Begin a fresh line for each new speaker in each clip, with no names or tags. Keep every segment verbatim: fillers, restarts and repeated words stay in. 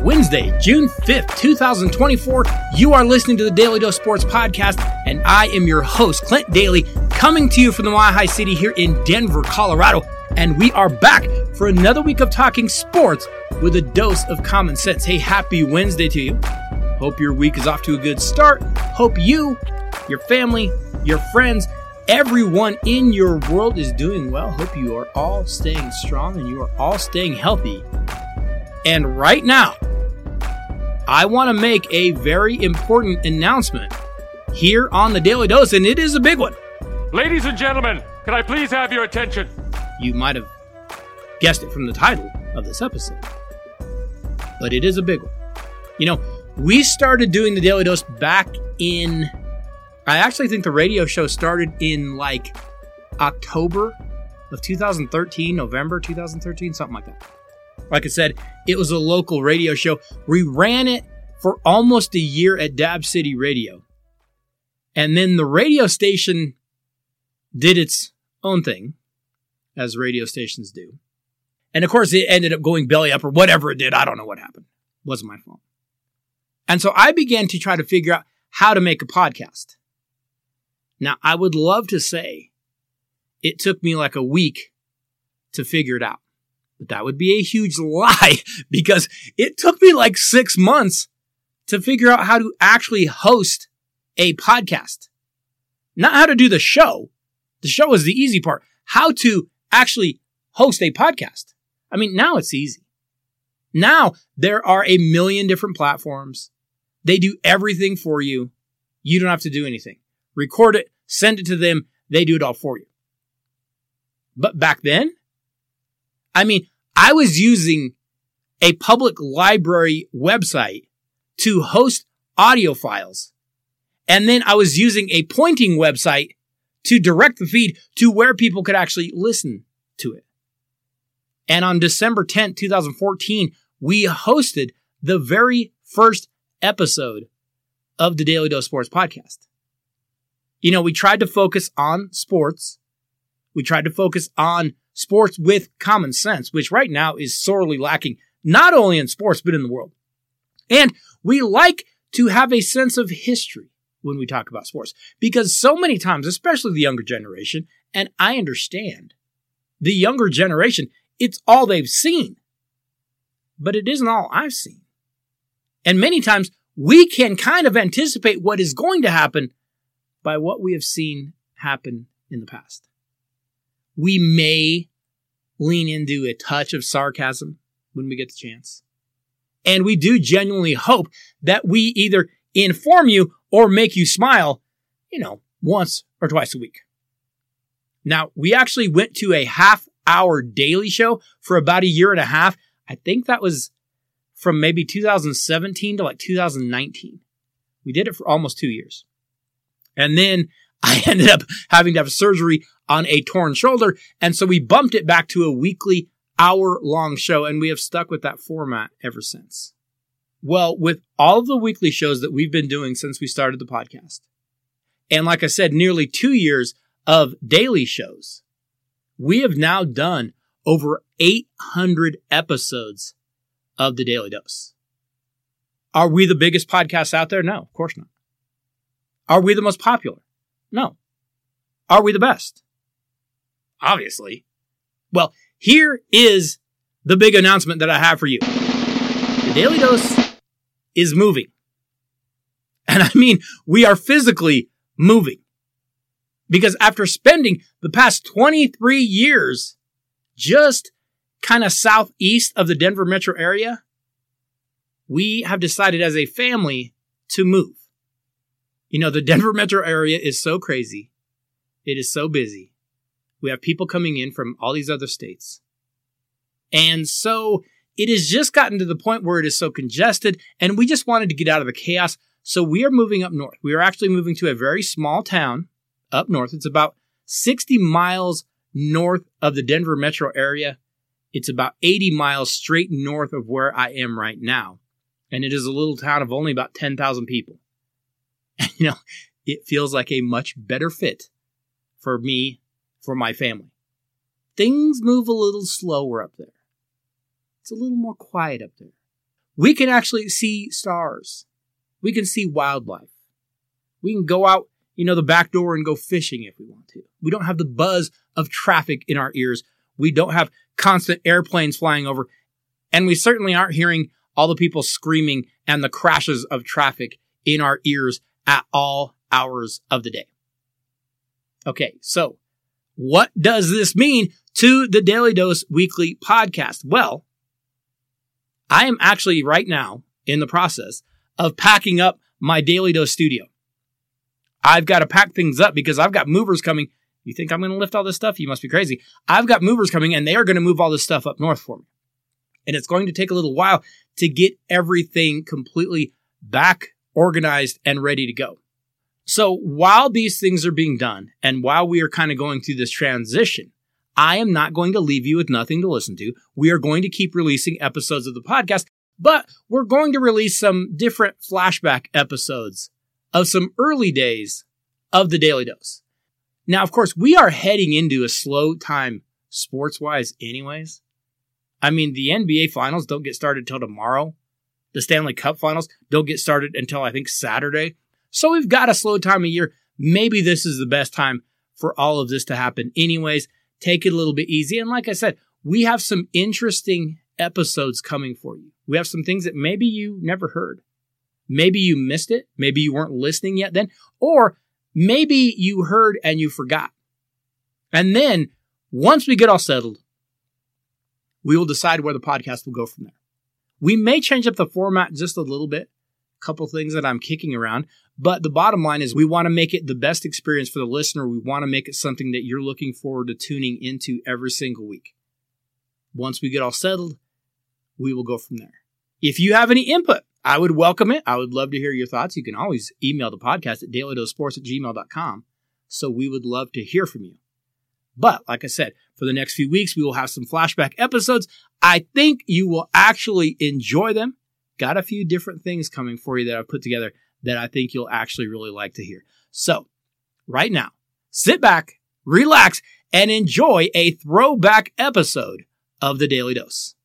Wednesday, June fifth, twenty twenty-four. You are listening to the Daily Dose Sports Podcast, and I am your host, Clint Daly, coming to you from the Mile High City here in Denver, Colorado. And we are back for another week of talking sports with a dose of common sense. Hey, happy Wednesday to you. Hope your week is off to a good start. Hope you, your family, your friends, everyone in your world is doing well. Hope you are all staying strong and you are all staying healthy. And right now, I want to make a very important announcement here on the Daily Dose, and it is a big one.
Ladies and gentlemen, can I please have your attention?
You might have guessed it from the title of this episode, but it is a big one. You know, we started doing the Daily Dose back in, I actually think the radio show started in like October of two thousand thirteen, November two thousand thirteen, something like that. Like I said, it was a local radio show. We ran it for almost a year at Dab City Radio. And then the radio station did its own thing, as radio stations do. And of course, it ended up going belly up or whatever it did. I don't know what happened. It wasn't my fault. And so I began to try to figure out how to make a podcast. Now, I would love to say it took me like a week to figure it out. But that would be a huge lie because it took me like six months to figure out how to actually host a podcast. Not how to do the show. The show is the easy part. How to actually host a podcast. I mean, now it's easy. Now there are a million different platforms. They do everything for you. You don't have to do anything. Record it, send it to them. They do it all for you. But back then, I mean, I was using a public library website to host audio files. And then I was using a pointing website to direct the feed to where people could actually listen to it. And on December tenth, twenty fourteen, we hosted the very first episode of the Daily Dose Sports Podcast. You know, we tried to focus on sports. We tried to focus on sports with common sense, which right now is sorely lacking, not only in sports, but in the world. And we like to have a sense of history when we talk about sports, because so many times, especially the younger generation, and I understand, the younger generation, it's all they've seen. But it isn't all I've seen. And many times, we can kind of anticipate what is going to happen by what we have seen happen in the past. We may lean into a touch of sarcasm when we get the chance. And we do genuinely hope that we either inform you or make you smile, you know, once or twice a week. Now, we actually went to a half-hour daily show for about a year and a half. I think that was from maybe two thousand seventeen to like two thousand nineteen. We did it for almost two years. And then I ended up having to have surgery on a torn shoulder. And so we bumped it back to a weekly hour-long show. And we have stuck with that format ever since. Well, with all of the weekly shows that we've been doing since we started the podcast, and like I said, nearly two years of daily shows, we have now done over eight hundred episodes of the Daily Dose. Are we the biggest podcast out there? No, of course not. Are we the most popular? No. Are we the best? Obviously. Well, here is the big announcement that I have for you. The Daily Dose is moving. And I mean, we are physically moving. Because after spending the past twenty-three years just kind of southeast of the Denver metro area, we have decided as a family to move. You know, the Denver metro area is so crazy. It is so busy. We have people coming in from all these other states. And so it has just gotten to the point where it is so congested, and we just wanted to get out of the chaos. So we are moving up north. We are actually moving to a very small town up north. It's about sixty miles north of the Denver metro area. It's about eighty miles straight north of where I am right now. And it is a little town of only about ten thousand people. And, you know, it feels like a much better fit for me, for my family. Things move a little slower up there. It's a little more quiet up there. we can actually see stars. We can see wildlife. We can go out, you know, the back door and go fishing if we want to. We don't have the buzz of traffic in our ears. We don't have constant airplanes flying over. And we certainly aren't hearing all the people screaming and the crashes of traffic in our ears at all hours of the day. Okay, so what does this mean to the Daily Dose Weekly Podcast? Well, I am actually right now in the process of packing up my Daily Dose studio. I've got to pack things up because I've got movers coming. You think I'm going to lift all this stuff? You must be crazy. I've got movers coming and they are going to move all this stuff up north for me. And it's going to take a little while to get everything completely back organized and ready to go. So while these things are being done and while we are kind of going through this transition, I am not going to leave you with nothing to listen to. We are going to keep releasing episodes of the podcast, but we're going to release some different flashback episodes of some early days of the Daily Dose. Now, of course, we are heading into a slow time sports-wise anyways. I mean, the N B A finals don't get started till tomorrow. The Stanley Cup finals don't get started until, I think, Saturday. So we've got a slow time of year. Maybe this is the best time for all of this to happen anyways. Take it a little bit easy. And like I said, we have some interesting episodes coming for you. We have some things that maybe you never heard. Maybe you missed it. Maybe you weren't listening yet then. Or maybe you heard and you forgot. And then once we get all settled, we will decide where the podcast will go from there. We may change up the format just a little bit. A couple things that I'm kicking around. But the bottom line is we want to make it the best experience for the listener. We want to make it something that you're looking forward to tuning into every single week. Once we get all settled, we will go from there. If you have any input, I would welcome it. I would love to hear your thoughts. You can always email the podcast at daily dose sports at gmail dot com. So we would love to hear from you. But like I said, for the next few weeks, we will have some flashback episodes. I think you will actually enjoy them. Got a few different things coming for you that I've put together that I think you'll actually really like to hear. So right now, sit back, relax, and enjoy a throwback episode of the Daily Dose.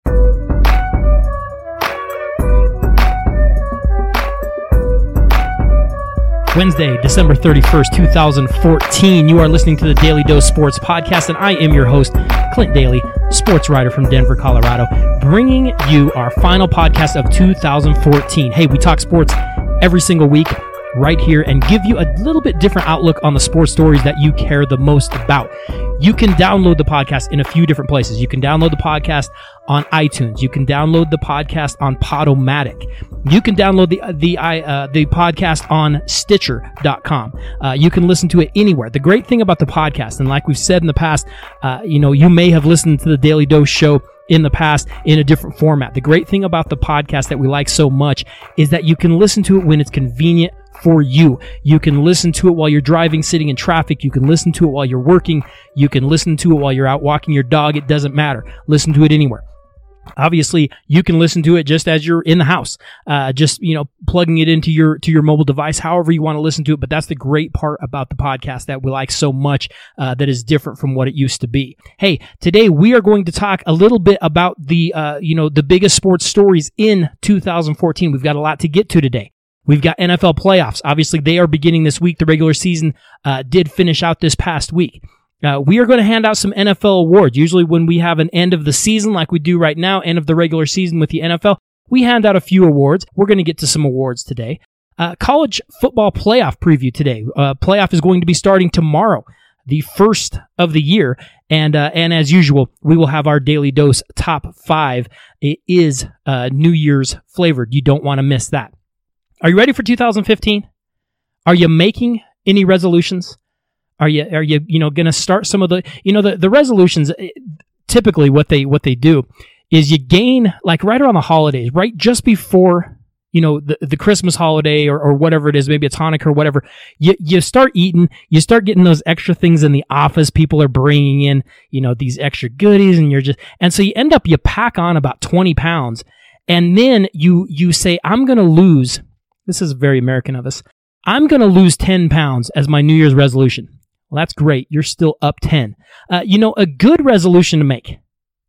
Wednesday, December thirty-first, twenty fourteen. You are listening to the Daily Dose Sports Podcast, and I am your host, Clint Daly, sports writer from Denver, Colorado, bringing you our final podcast of two thousand fourteen. Hey, we talk sports every single week right here and give you a little bit different outlook on the sports stories that you care the most about. You can download the podcast in a few different places. You can download the podcast on iTunes. You can download the podcast on Podomatic. You can download the the uh, the podcast on Stitcher dot com. Uh, you can listen to it anywhere. The great thing about the podcast, and like we've said in the past, uh, you know, you may have listened to the Daily Dose show in the past in a different format. The great thing about the podcast that we like so much is that you can listen to it when it's convenient for you. You can listen to it while you're driving, sitting in traffic. You can listen to it while you're working. You can listen to it while you're out walking your dog. It doesn't matter. Listen to it anywhere. Obviously, you can listen to it just as you're in the house, uh, just, you know, plugging it into your to your mobile device, however you want to listen to it. But that's the great part about the podcast that we like so much, uh, that is different from what it used to be. Hey, today we are going to talk a little bit about the, uh, you know, the biggest sports stories in two thousand fourteen. We've got a lot to get to today. We've got N F L playoffs. Obviously, they are beginning this week. The regular season uh, did finish out this past week. Uh, we are going to hand out some N F L awards. Usually when we have an end of the season like we do right now, end of the regular season with the N F L, we hand out a few awards. We're going to get to some awards today. Uh, college football playoff preview today. Uh, playoff is going to be starting tomorrow, the first of the year. And uh, and as usual, we will have our Daily Dose top five. It is uh, New Year's flavored. You don't want to miss that. Are you ready for two thousand fifteen? Are you making any resolutions? Are you are you you know going to start some of the you know the, the resolutions? Typically, what they what they do is you gain like right around the holidays, right just before you know the, the Christmas holiday or, or whatever it is, maybe it's Hanukkah or whatever. You you start eating, you start getting those extra things in the office. People are bringing in you know these extra goodies, and you're just and so you end up you pack on about twenty pounds, and then you you say I'm going to lose. This is very American of us. I'm going to lose ten pounds as my New Year's resolution. Well, that's great. You're still up ten. Uh, you know, a good resolution to make,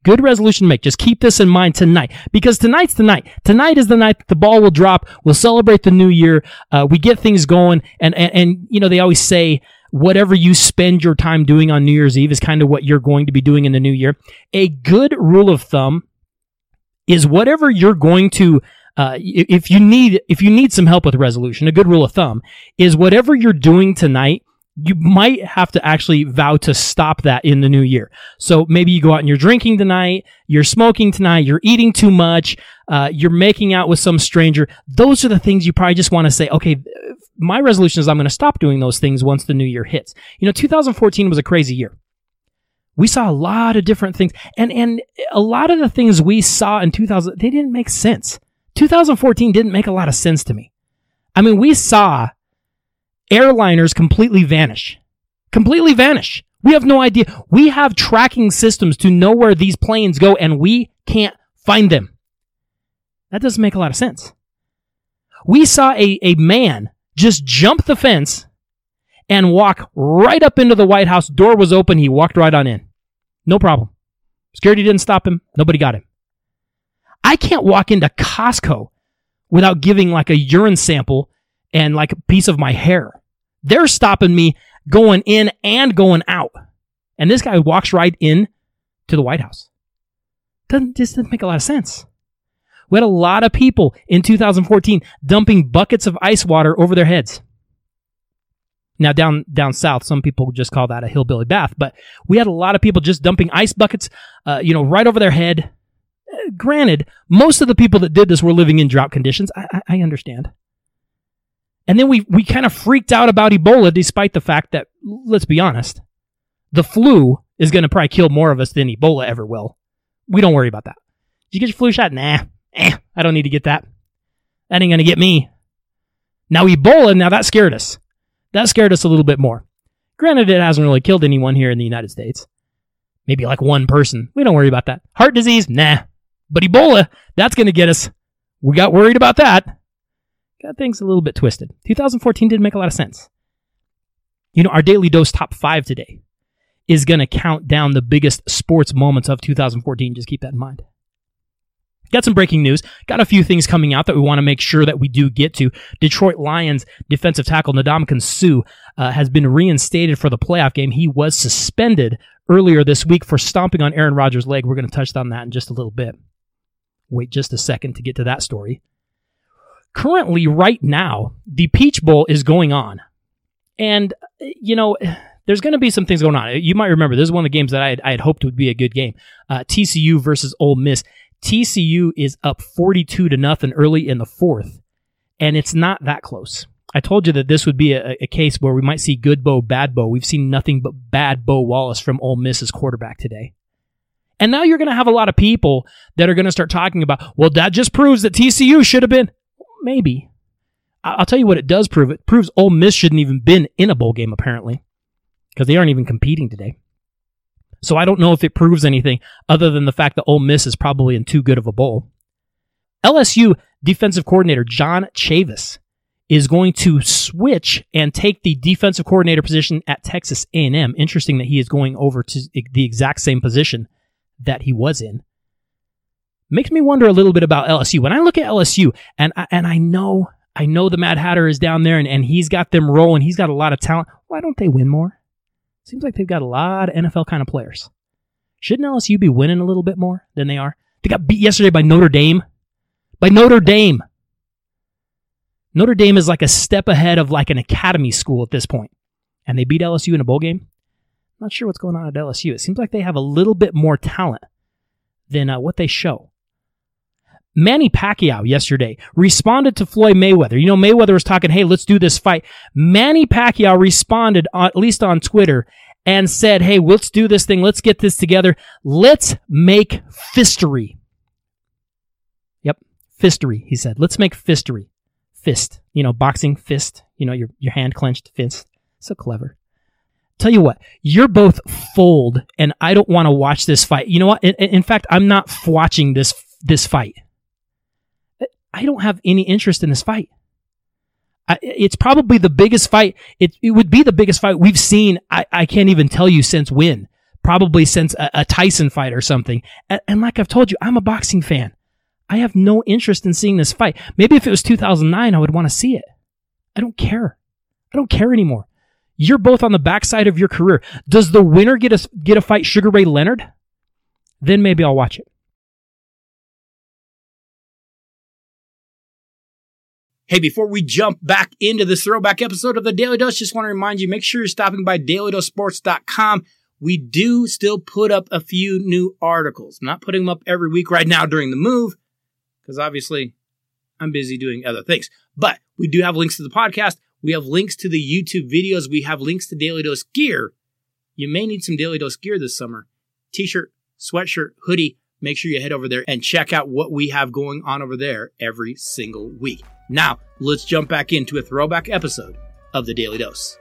Good resolution to make. Just keep this in mind tonight, because tonight's the night. Tonight is the night that the ball will drop. We'll celebrate the new year. Uh, we get things going, and, and and you know they always say whatever you spend your time doing on New Year's Eve is kind of what you're going to be doing in the new year. A good rule of thumb is whatever you're going to. Uh, if you need if you need some help with resolution, a good rule of thumb is whatever you're doing tonight, you might have to actually vow to stop that in the new year. So maybe you go out and you're drinking tonight, you're smoking tonight, you're eating too much, uh, you're making out with some stranger. Those are the things you probably just want to say, okay, my resolution is I'm going to stop doing those things once the new year hits. You know, two thousand fourteen was a crazy year. We saw a lot of different things, and and a lot of the things we saw in two thousand, they didn't make sense. two thousand fourteen didn't make a lot of sense to me. I mean, we saw airliners completely vanish. Completely vanish. We have no idea. We have tracking systems to know where these planes go, and we can't find them. That doesn't make a lot of sense. We saw a, a man just jump the fence and walk right up into the White House. Door was open. He walked right on in. No problem. Security didn't stop him. Nobody got him. I can't walk into Costco without giving like a urine sample and like a piece of my hair. They're stopping me going in and going out. And this guy walks right in to the White House. Doesn't, just doesn't make a lot of sense. We had a lot of people in two thousand fourteen dumping buckets of ice water over their heads. Now, down down south, some people just call that a hillbilly bath, but we had a lot of people just dumping ice buckets, uh, you know, right over their head. Uh, granted, most of the people that did this were living in drought conditions. I, I, I understand. And then we we kind of freaked out about Ebola, despite the fact that, let's be honest, the flu is going to probably kill more of us than Ebola ever will. We don't worry about that. Did you get your flu shot? Nah. Eh, I don't need to get that. That ain't going to get me. Now, Ebola, now that scared us. That scared us a little bit more. Granted, it hasn't really killed anyone here in the United States. Maybe like one person. We don't worry about that. Heart disease? Nah. But Ebola, that's going to get us. We got worried about that. Got things a little bit twisted. two thousand fourteen didn't make a lot of sense. You know, our Daily Dose Top five today is going to count down the biggest sports moments of two thousand fourteen. Just keep that in mind. Got some breaking news. Got a few things coming out that we want to make sure that we do get to. Detroit Lions defensive tackle Ndamukong Suh uh, has been reinstated for the playoff game. He was suspended earlier this week for stomping on Aaron Rodgers' leg. We're going to touch on that in just a little bit. Wait just a second to get to that story. Currently, right now, the Peach Bowl is going on. And, you know, there's going to be some things going on. You might remember, this is one of the games that I had, I had hoped would be a good game. Uh, T C U versus Ole Miss. T C U is up forty-two to nothing early in the fourth, and it's not that close. I told you that this would be a, a case where we might see good Bo, bad Bo. We've seen nothing but bad Bo Wallace from Ole Miss's quarterback today. And now you're going to have a lot of people that are going to start talking about, well, that just proves that T C U should have been. Maybe. I'll tell you what it does prove. It proves Ole Miss shouldn't even been in a bowl game, apparently, because they aren't even competing today. So I don't know if it proves anything other than the fact that Ole Miss is probably in too good of a bowl. L S U defensive coordinator John Chavis is going to switch and take the defensive coordinator position at Texas A and M. Interesting that he is going over to the exact same position that he was in. Makes me wonder a little bit about L S U. When I look at L S U, and I, and I know I know the Mad Hatter is down there, and, and he's got them rolling. He's got a lot of talent. Why don't they win more? Seems like they've got a lot of N F L kind of players. Shouldn't L S U be winning a little bit more than they are? They got beat yesterday by Notre Dame. By Notre Dame. Notre Dame is like a step ahead of like an academy school at this point. And they beat L S U in a bowl game. Not sure what's going on at L S U. It seems like they have a little bit more talent than uh, what they show. Manny Pacquiao yesterday responded to Floyd Mayweather. You know, Mayweather was talking, hey, let's do this fight. Manny Pacquiao responded, uh, at least on Twitter, and said, hey, let's do this thing. Let's get this together. Let's make fistery. Yep, fistery, he said. Let's make fistery. Fist. You know, boxing, fist. You know, your, your hand clenched fist. So clever. Tell you what, you're both fold, and I don't want to watch this fight. You know what? In, in fact, I'm not watching this this fight. I don't have any interest in this fight. I, it's probably the biggest fight. It, it would be the biggest fight we've seen. I, I can't even tell you since when. probably since a, a Tyson fight or something. And, and like I've told you, I'm a boxing fan. I have no interest in seeing this fight. Maybe if it was two thousand nine, I would want to see it. I don't care. I don't care anymore. You're both on the backside of your career. Does the winner get a, get a fight Sugar Ray Leonard? Then maybe I'll watch it.
Hey, before we jump back into this throwback episode of the Daily Dose, just want to remind you, make sure you're stopping by daily dose sports dot com. We do still put up a few new articles. I'm not putting them up every week right now during the move, because obviously I'm busy doing other things. But we do have links to the podcast. We have links to the YouTube videos. We have links to Daily Dose gear. You may need some Daily Dose gear this summer. T-shirt, sweatshirt, hoodie. Make sure you head over there and check out what we have going on over there every single week. Now, let's jump back into a throwback episode of the Daily Dose.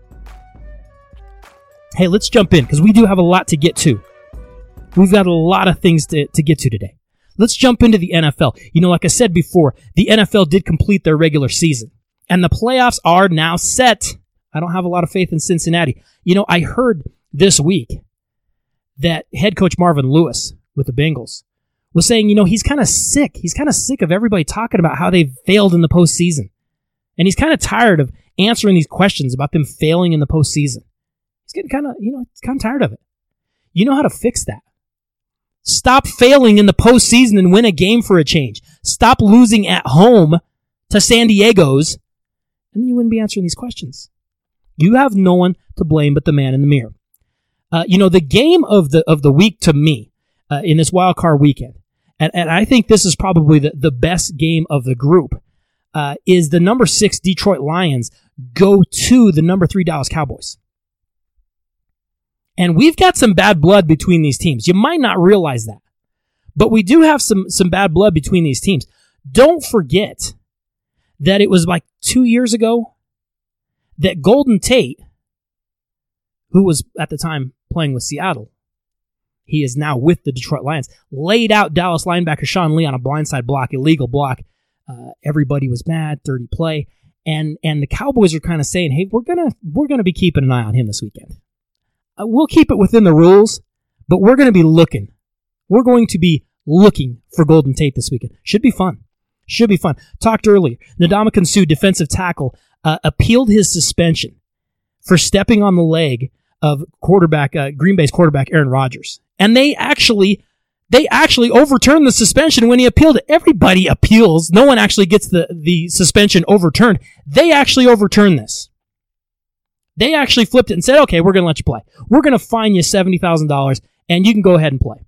Hey, let's jump in because we do have a lot to get to. We've got a lot of things to, to get to today. Let's jump into the N F L. You know, like I said before, the N F L did complete their regular season, and the playoffs are now set. I don't have a lot of faith in Cincinnati. You know, I heard this week that head coach Marvin Lewis with the Bengals was saying, you know, he's kind of sick. He's kind of sick of everybody talking about how they've failed in the postseason. And he's kind of tired of answering these questions about them failing in the postseason. He's getting kind of, you know, he's kind of tired of it. You know how to fix that. Stop failing in the postseason and win a game for a change. Stop losing at home to San Diego's, and then you wouldn't be answering these questions. You have no one to blame but the man in the mirror. Uh, you know, the game of the of the week to me uh, in this wild card weekend, and, and I think this is probably the, the best game of the group, uh, is the number six Detroit Lions go to the number three Dallas Cowboys. And we've got some bad blood between these teams. You might not realize that, but we do have some, some bad blood between these teams. Don't forget that it was like two years ago that Golden Tate, who was at the time playing with Seattle, he is now with the Detroit Lions, laid out Dallas linebacker Sean Lee on a blindside block, illegal block. Uh, everybody was mad, dirty play, and and the Cowboys are kind of saying, "Hey, we're gonna we're gonna be keeping an eye on him this weekend. Uh, we'll keep it within the rules, but we're gonna be looking. We're going to be looking for Golden Tate this weekend. Should be fun. Should be fun." Talked earlier. Ndamukong Suh, defensive tackle, uh, appealed his suspension for stepping on the leg of quarterback uh, Green Bay's quarterback Aaron Rodgers. And they actually they actually overturned the suspension when he appealed it. Everybody appeals. No one actually gets the, the suspension overturned. They actually overturned this. They actually flipped it and said, okay, we're going to let you play. We're going to fine you seventy thousand dollars, and you can go ahead and play.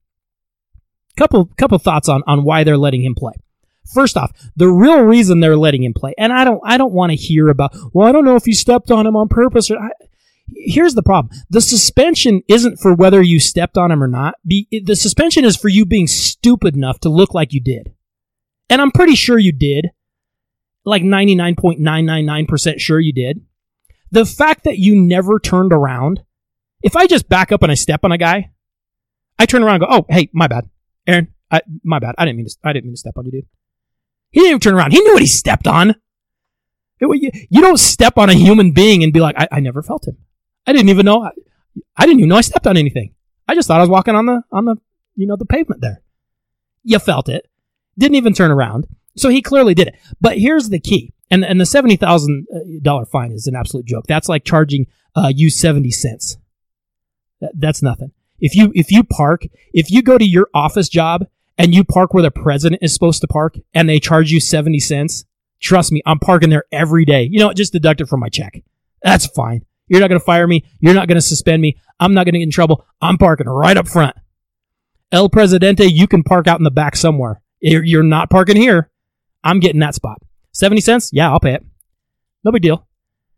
Couple couple thoughts on, on why they're letting him play. First off, the real reason they're letting him play, and I don't I don't want to hear about, well, I don't know if you stepped on him on purpose. Or I, Here's the problem. The suspension isn't for whether you stepped on him or not. Be, the suspension is for you being stupid enough to look like you did. And I'm pretty sure you did. Like ninety-nine point nine nine nine percent sure you did. The fact that you never turned around, if I just back up and I step on a guy, I turn around and go, oh, hey, my bad. Aaron, I, my bad. I didn't mean to, I didn't mean to step on you, dude. He didn't even turn around. He knew what he stepped on. It, you, you don't step on a human being and be like, I, I never felt him. I didn't even know. I, I didn't even know I stepped on anything. I just thought I was walking on the on the you know the pavement there. You felt it. Didn't even turn around. So he clearly did it. But here's the key. And and the seventy thousand dollars fine is an absolute joke. That's like charging uh, you seventy cents. That, that's nothing. If you if you park, if you go to your office job and you park where the president is supposed to park and they charge you seventy cents, trust me, I'm parking there every day. You know, just deduct it from my check. That's fine. You're not going to fire me. You're not going to suspend me. I'm not going to get in trouble. I'm parking right up front. El Presidente, you can park out in the back somewhere. You're not parking here. I'm getting that spot. seventy cents? Yeah, I'll pay it. No big deal.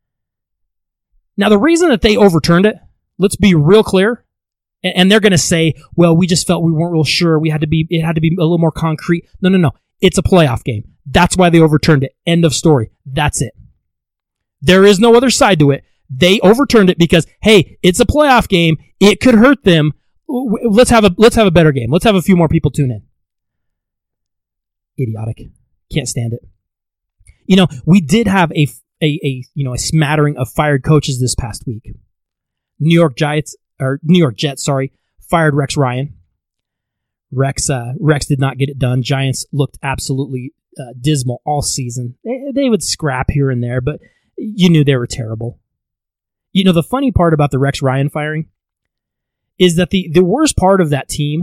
Now, the reason that they overturned it, let's be real clear, and they're going to say, well, we just felt we weren't real sure. We had to be, it had to be a little more concrete. No, no, no. It's a playoff game. That's why they overturned it. End of story. That's it. There is no other side to it. They overturned it because, hey, it's a playoff game. It could hurt them. Let's have a let's have a better game. Let's have a few more people tune in. Idiotic. Can't stand it. You know, we did have a, a, a you know a smattering of fired coaches this past week. New York Giants or New York Jets, sorry, fired Rex Ryan. Rex uh, Rex did not get it done. Giants looked absolutely uh, dismal all season. They, they would scrap here and there, but you knew they were terrible. You know, the funny part about the Rex Ryan firing is that the, the worst part of that team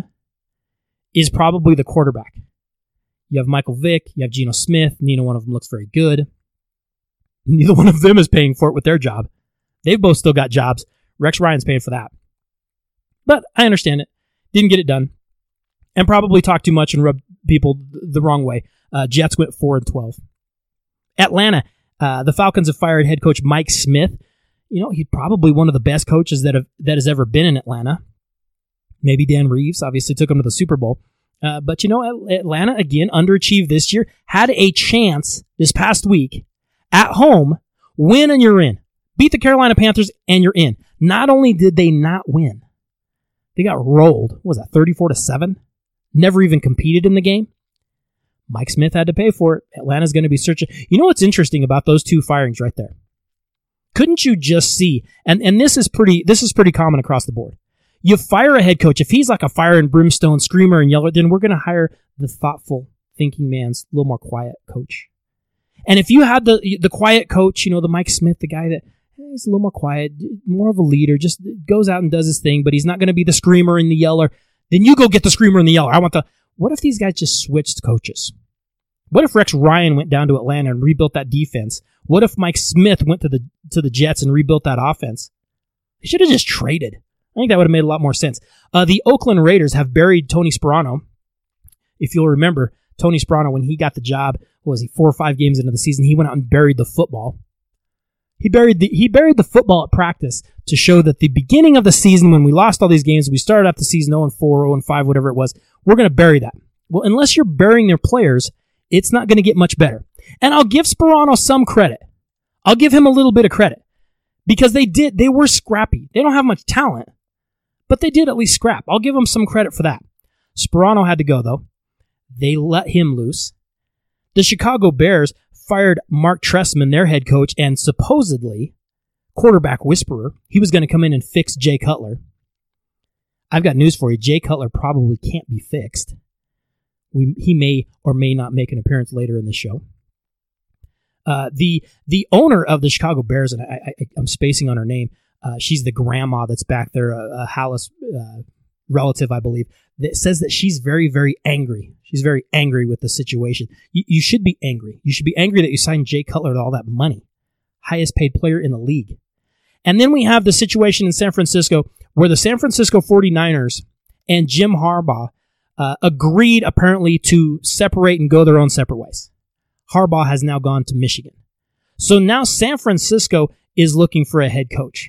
is probably the quarterback. You have Michael Vick, you have Geno Smith, neither one of them looks very good. Neither one of them is paying for it with their job. They've both still got jobs. Rex Ryan's paying for that. But I understand it. Didn't get it done. And probably talked too much and rubbed people the wrong way. Uh, Jets went four and twelve. Atlanta, uh, the Falcons have fired head coach Mike Smith. You know, he's probably one of the best coaches that have that has ever been in Atlanta. Maybe Dan Reeves, obviously took him to the Super Bowl. Uh, but, you know, Atlanta, again, underachieved this year. Had a chance this past week at home, win and you're in. Beat the Carolina Panthers and you're in. Not only did they not win, they got rolled. What was that, thirty-four to seven? Never even competed in the game. Mike Smith had to pay for it. Atlanta's going to be searching. You know what's interesting about those two firings right there? Couldn't you just see, and, and this is pretty this is pretty common across the board. You fire a head coach. If he's like a fire and brimstone screamer and yeller, then we're going to hire the thoughtful, thinking man's a little more quiet coach. And if you had the the quiet coach, you know, the Mike Smith, the guy that he's a little more quiet, more of a leader, just goes out and does his thing, but he's not going to be the screamer and the yeller, then you go get the screamer and the yeller. I want the... What if these guys just switched coaches? What if Rex Ryan went down to Atlanta and rebuilt that defense? What if Mike Smith went to the to the Jets and rebuilt that offense? They should have just traded. I think that would have made a lot more sense. Uh, the Oakland Raiders have buried Tony Sparano. If you'll remember, Tony Sparano, when he got the job, what was he, four or five games into the season, he went out and buried the football. He buried the he buried the football at practice to show that the beginning of the season, when we lost all these games, we started out the season oh and four, oh and five, whatever it was, we're going to bury that. Well, unless you're burying their players, it's not going to get much better. And I'll give Sparano some credit. I'll give him a little bit of credit. Because they did, they were scrappy. They don't have much talent, but they did at least scrap. I'll give them some credit for that. Sparano had to go, though. They let him loose. The Chicago Bears fired Mark Trestman, their head coach, and supposedly quarterback whisperer. He was going to come in and fix Jay Cutler. I've got news for you. Jay Cutler probably can't be fixed. We, he may or may not make an appearance later in the show. Uh, the the owner of the Chicago Bears, and I, I, I'm spacing on her name, uh, she's the grandma that's back there, a, a Hallis uh, relative, I believe, that says that she's very, very angry. She's very angry with the situation. You, you should be angry. You should be angry that you signed Jay Cutler to all that money. Highest paid player in the league. And then we have the situation in San Francisco where the San Francisco forty-niners and Jim Harbaugh uh, agreed apparently to separate and go their own separate ways. Harbaugh has now gone to Michigan. So now San Francisco is looking for a head coach.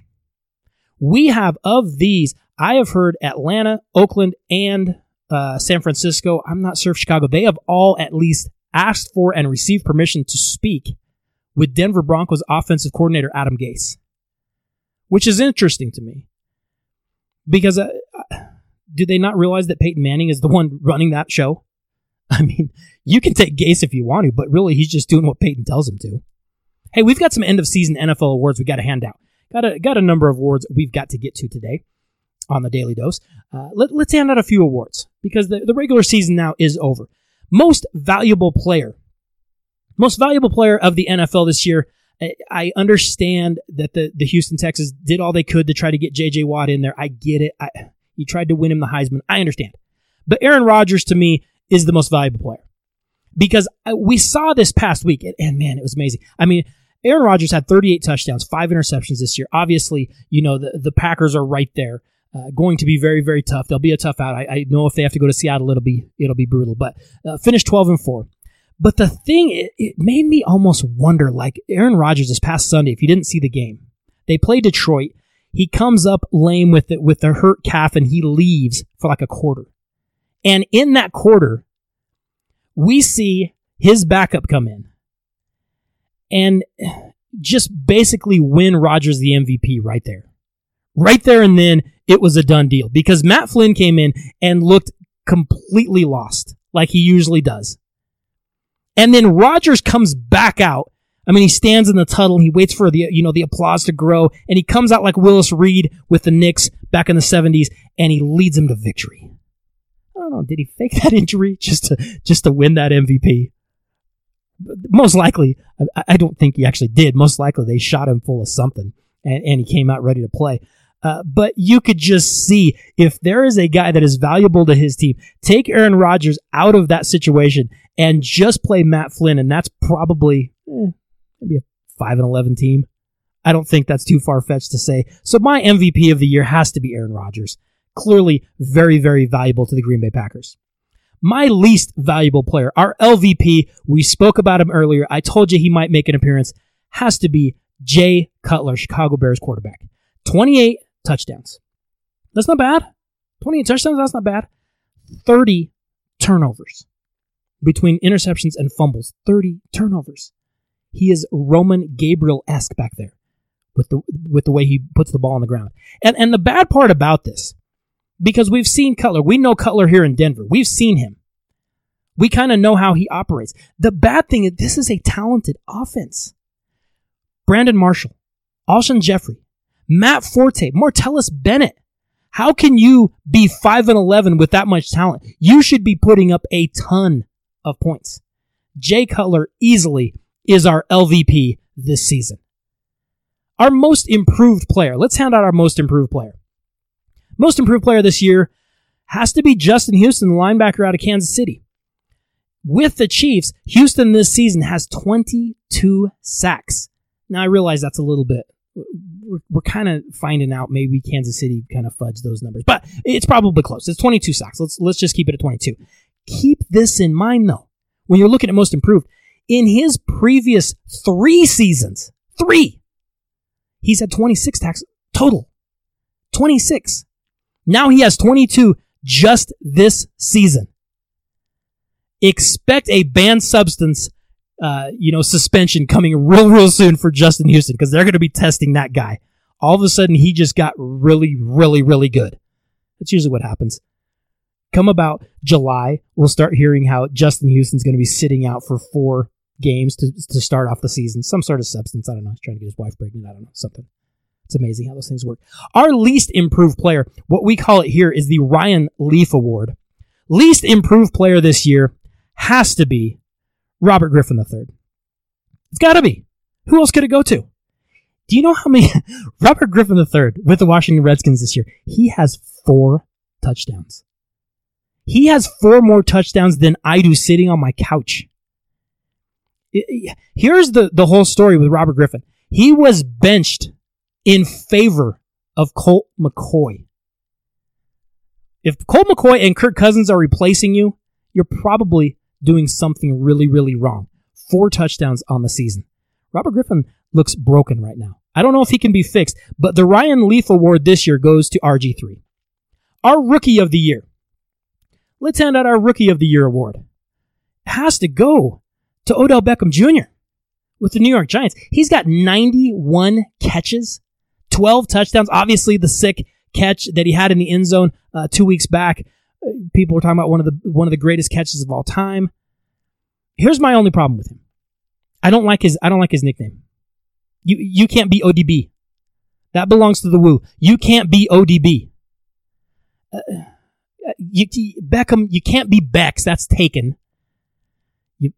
We have, of these, I have heard Atlanta, Oakland, and uh, San Francisco. I'm not sure if Chicago. They have all at least asked for and received permission to speak with Denver Broncos offensive coordinator Adam Gase, which is interesting to me. Because uh, do they not realize that Peyton Manning is the one running that show? I mean, you can take Gase if you want to, but really he's just doing what Peyton tells him to. Hey, we've got some end-of-season N F L awards we got to hand out. Got a, got a number of awards we've got to get to today on the Daily Dose. Uh, let, let's hand out a few awards because the, the regular season now is over. Most valuable player. Most valuable player of the N F L this year. I, I understand that the, the Houston Texans did all they could to try to get J J Watt in there. I get it. I, he tried to win him the Heisman. I understand. But Aaron Rodgers, to me, is the most valuable player. Because we saw this past week, and man, it was amazing. I mean, Aaron Rodgers had thirty-eight touchdowns, five interceptions this year. Obviously, you know, the, the Packers are right there. Uh, going to be very, very tough. They'll be a tough out. I, I know if they have to go to Seattle, it'll be it'll be brutal. But uh, finished twelve and four. But the thing, it, it made me almost wonder, like Aaron Rodgers this past Sunday, if you didn't see the game, they play Detroit. He comes up lame with it, with a hurt calf, and he leaves for like a quarter. And in that quarter, we see his backup come in and just basically win Rodgers the M V P right there. Right there and then, it was a done deal because Matt Flynn came in and looked completely lost, like he usually does. And then Rodgers comes back out I mean, he stands in the tunnel, he waits for the, you know, the applause to grow, and he comes out like Willis Reed with the Knicks back in the seventies, and he leads them to victory. I don't know, did he fake that injury just to just to win that M V P? Most likely, I, I don't think he actually did. Most likely, they shot him full of something, and, and he came out ready to play. Uh, but you could just see, if there is a guy that is valuable to his team, take Aaron Rodgers out of that situation and just play Matt Flynn, and that's probably eh, maybe a five and eleven team. I don't think that's too far-fetched to say. So my M V P of the year has to be Aaron Rodgers. Clearly very, very valuable to the Green Bay Packers. My least valuable player, our L V P, we spoke about him earlier. I told you he might make an appearance, has to be Jay Cutler, Chicago Bears quarterback. twenty-eight touchdowns. That's not bad. twenty-eight touchdowns, that's not bad. thirty turnovers. Between interceptions and fumbles, thirty turnovers. He is Roman Gabriel-esque back there with the with the way he puts the ball on the ground. And and the bad part about this, because we've seen Cutler. We know Cutler here in Denver. We've seen him. We kind of know how he operates. The bad thing is this is a talented offense. Brandon Marshall, Alshon Jeffrey, Matt Forte, Martellus Bennett. How can you be five and eleven with that much talent? You should be putting up a ton of points. Jay Cutler easily is our L V P this season. Our most improved player. Let's hand out our most improved player. Most improved player this year has to be Justin Houston, the linebacker out of Kansas City. With the Chiefs, Houston this season has twenty-two sacks. Now, I realize that's a little bit, we're, we're kind of finding out maybe Kansas City kind of fudged those numbers, but it's probably close. It's twenty-two sacks. Let's, let's just keep it at twenty-two. Keep this in mind, though, when you're looking at most improved. In his previous three seasons, three, he's had twenty-six sacks total. twenty-six. Now he has twenty-two just this season. Expect a banned substance, uh, you know, suspension coming real, real soon for Justin Houston, because they're going to be testing that guy. All of a sudden, he just got really, really, really good. That's usually what happens. Come about July, we'll start hearing how Justin Houston's going to be sitting out for four games to to start off the season. Some sort of substance. I don't know. He's trying to get his wife pregnant. I don't know. Something. It's amazing how those things work. Our least improved player, what we call it here, is the Ryan Leaf Award. Least improved player this year has to be Robert Griffin the third. It's got to be. Who else could it go to? Do you know how many... Robert Griffin the third with the Washington Redskins this year, he has four touchdowns. He has four more touchdowns than I do sitting on my couch. Here's the, the whole story with Robert Griffin. He was benched in favor of Colt McCoy. If Colt McCoy and Kirk Cousins are replacing you, you're probably doing something really, really wrong. Four touchdowns on the season. Robert Griffin looks broken right now. I don't know if he can be fixed, but the Ryan Leaf Award this year goes to R G three. Our Rookie of the Year. Let's hand out our Rookie of the Year award. It has to go to Odell Beckham Junior with the New York Giants. He's got ninety-one catches, twelve touchdowns. Obviously, the sick catch that he had in the end zone uh, two weeks back. Uh, people were talking about one of the one of the greatest catches of all time. Here's my only problem with him. I don't like his I don't like his nickname. You you can't be O D B. That belongs to the Woo. You can't be O D B. Uh, you, you, Beckham, you can't be Bex. That's taken. You,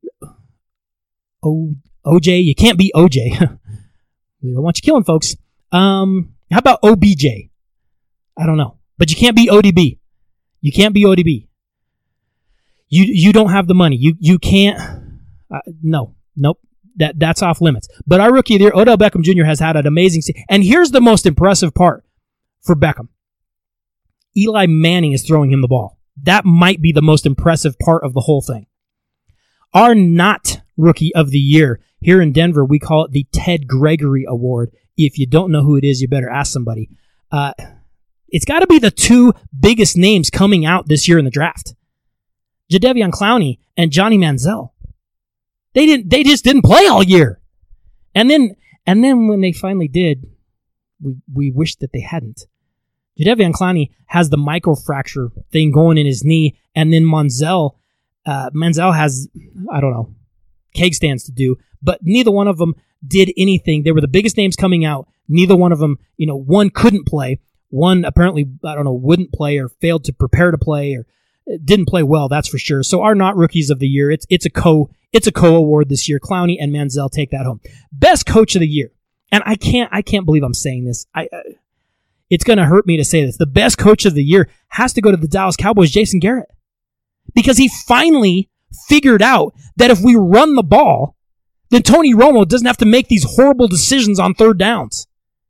o, OJ, you can't be O J. We don't want you killing folks. Um, how about O B J? I don't know. But you can't be O D B. You can't be O D B. You you don't have the money. You you can't. Uh, no. Nope. That That's off limits. But our Rookie of the Year, Odell Beckham Junior has had an amazing season. And here's the most impressive part for Beckham. Eli Manning is throwing him the ball. That might be the most impressive part of the whole thing. Our not Rookie of the Year here in Denver, we call it the Ted Gregory Award. If you don't know who it is, you better ask somebody. Uh, it's got to be the two biggest names coming out this year in the draft. Jadeveon Clowney and Johnny Manziel. They didn't. They just didn't play all year. And then, and then when they finally did, we we wished that they hadn't. Jadeveon Clowney has the microfracture thing going in his knee, and then Manziel, uh, Manziel has, I don't know, keg stands to do, but neither one of them did anything. They were the biggest names coming out. Neither one of them, you know, one couldn't play. One apparently, I don't know, wouldn't play or failed to prepare to play or didn't play well, that's for sure. So our not rookies of the year, it's it's a co it's a co-award this year. Clowney and Manziel take that home. Best coach of the year. And I can't I can't believe I'm saying this. I uh, it's going to hurt me to say this. The best coach of the year has to go to the Dallas Cowboys, Jason Garrett. Because he finally figured out that if we run the ball, then Tony Romo doesn't have to make these horrible decisions on third downs.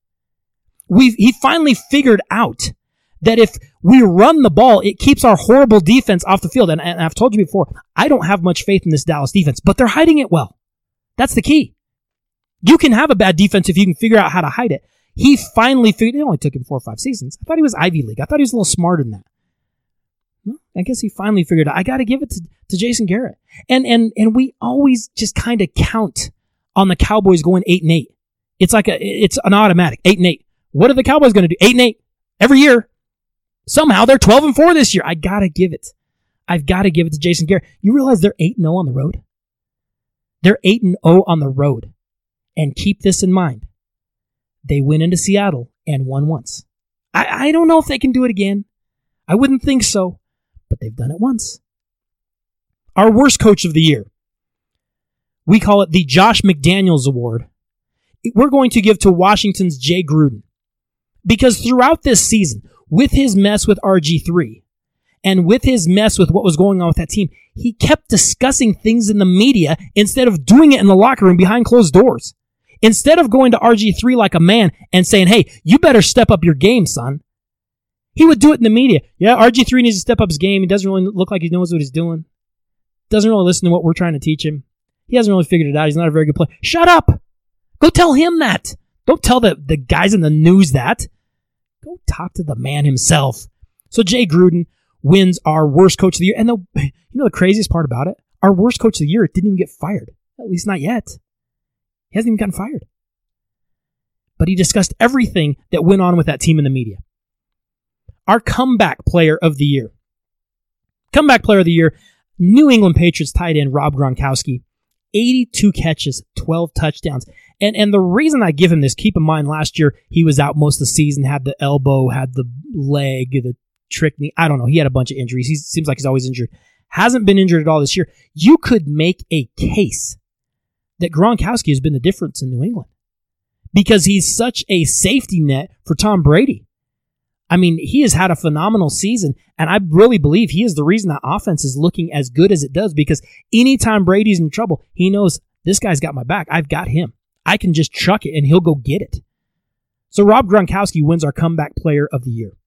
We he finally figured out that if we run the ball, it keeps our horrible defense off the field. And, and I've told you before, I don't have much faith in this Dallas defense, but they're hiding it well. That's the key. You can have a bad defense if you can figure out how to hide it. He finally figured, it only took him four or five seasons. I thought he was Ivy League. I thought he was a little smarter than that. Well, I guess he finally figured out, I got to give it to, to Jason Garrett. And, and, and we always just kind of count on the Cowboys going eight and eight. It's like a, it's an automatic eight and eight. What are the Cowboys going to do? Eight and eight every year. Somehow they're twelve and four this year. I got to give it. I've got to give it to Jason Garrett. You realize they're eight and oh on the road? They're eight and oh on the road. And keep this in mind. They went into Seattle and won once. I, I don't know if they can do it again. I wouldn't think so, but they've done it once. Our worst coach of the year. We call it the Josh McDaniels Award. We're going to give to Washington's Jay Gruden. Because throughout this season, with his mess with R G three, and with his mess with what was going on with that team, he kept discussing things in the media instead of doing it in the locker room behind closed doors. Instead of going to R G three like a man and saying, hey, you better step up your game, son. He would do it in the media. Yeah, R G three needs to step up his game. He doesn't really look like he knows what he's doing. Doesn't really listen to what we're trying to teach him. He hasn't really figured it out. He's not a very good player. Shut up. Go tell him that. Don't tell the, the guys in the news that. Go talk to the man himself. So Jay Gruden wins our worst coach of the year. And the, you know the craziest part about it? Our worst coach of the year didn't even get fired. At least not yet. He hasn't even gotten fired. But he discussed everything that went on with that team in the media. Our comeback player of the year. Comeback player of the year, New England Patriots tight end Rob Gronkowski. eighty-two catches, twelve touchdowns. And and the reason I give him this, keep in mind last year he was out most of the season, had the elbow, had the leg, the trick knee. I don't know. He had a bunch of injuries. He seems like he's always injured. Hasn't been injured at all this year. You could make a case that Gronkowski has been the difference in New England because he's such a safety net for Tom Brady. I mean, he has had a phenomenal season, and I really believe he is the reason that offense is looking as good as it does because anytime Brady's in trouble, he knows this guy's got my back. I've got him. I can just chuck it, and he'll go get it. So Rob Gronkowski wins our comeback player of the year.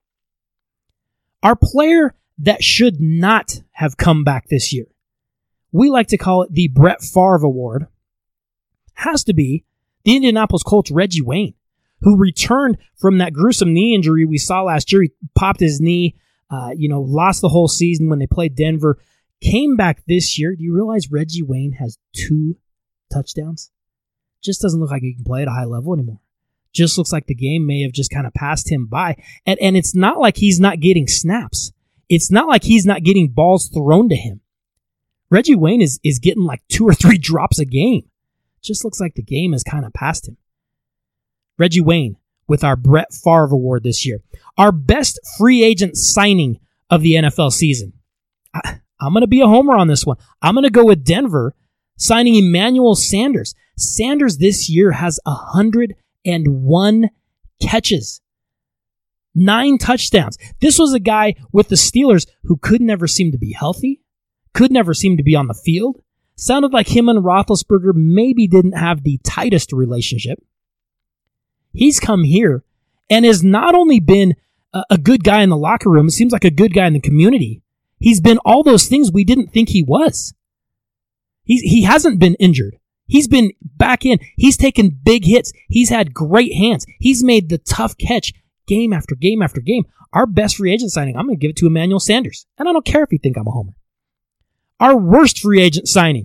Our player that should not have come back this year, we like to call it the Brett Favre Award, has to be the Indianapolis Colts' Reggie Wayne, who returned from that gruesome knee injury we saw last year. He popped his knee, uh, you know, lost the whole season when they played Denver, came back this year. Do you realize Reggie Wayne has two touchdowns? Just doesn't look like he can play at a high level anymore. Just looks like the game may have just kind of passed him by. And, and it's not like he's not getting snaps. It's not like he's not getting balls thrown to him. Reggie Wayne is, is getting like two or three drops a game. Just looks like the game has kind of passed him. Reggie Wayne with our Brett Favre Award this year. Our best free agent signing of the N F L season. I, I'm going to be a homer on this one. I'm going to go with Denver signing Emmanuel Sanders. Sanders this year has one hundred one catches. Nine touchdowns. This was a guy with the Steelers who could never seem to be healthy, could never seem to be on the field. Sounded like him and Roethlisberger maybe didn't have the tightest relationship. He's come here and has not only been a, a good guy in the locker room, it seems like a good guy in the community. He's been all those things we didn't think he was. He's, he hasn't been injured. He's been back in. He's taken big hits. He's had great hands. He's made the tough catch game after game after game. Our best free agent signing, I'm going to give it to Emmanuel Sanders. And I don't care if you think I'm a homer. Our worst free agent signing,